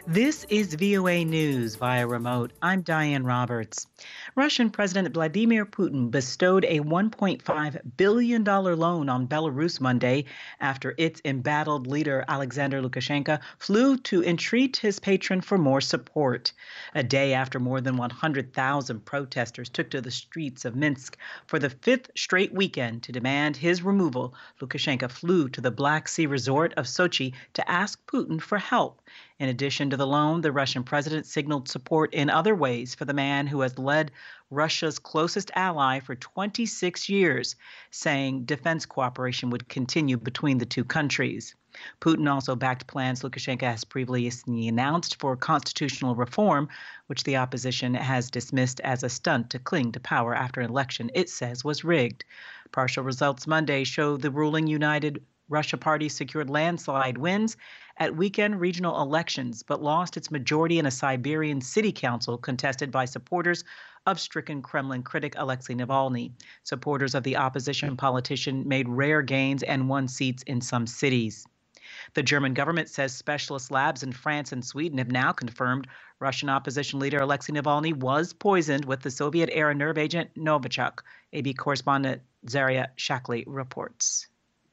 This is VOA News via remote. I'm Diane Roberts. Russian President Vladimir Putin bestowed a $1.5 billion loan on Belarus Monday after its embattled leader Alexander Lukashenko flew to entreat his patron for more support. A day after more than 100,000 protesters took to the streets of Minsk for the fifth straight weekend to demand his removal, Lukashenko flew to the Black Sea resort of Sochi to ask Putin for help. In addition to the loan, the Russian president signaled support in other ways for the man who has led Russia's closest ally for 26 years, saying defense cooperation would continue between the two countries. Putin also backed plans Lukashenko has previously announced for constitutional reform, which the opposition has dismissed as a stunt to cling to power after an election it says was rigged. Partial results Monday show the ruling United Russia party secured landslide wins at weekend regional elections, but lost its majority in a Siberian city council contested by supporters of stricken Kremlin critic Alexei Navalny. Supporters of the opposition politician made rare gains and won seats in some cities. The German government says specialist labs in France and Sweden have now confirmed Russian opposition leader Alexei Navalny was poisoned with the Soviet-era nerve agent Novichok. AB correspondent Zaria Shakli reports.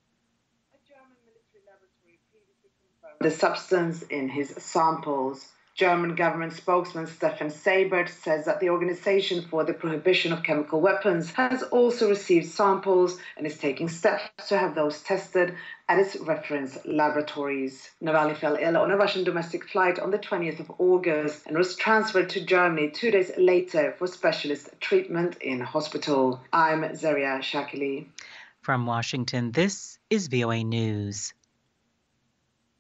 The substance in his samples. German government spokesman Stefan Seibert says that the Organization for the Prohibition of Chemical Weapons has also received samples and is taking steps to have those tested at its reference laboratories. Navalny fell ill on a Russian domestic flight on the 20th of August and was transferred to Germany 2 days later for specialist treatment in hospital. I'm Zaria Shakili. From Washington, this is VOA News.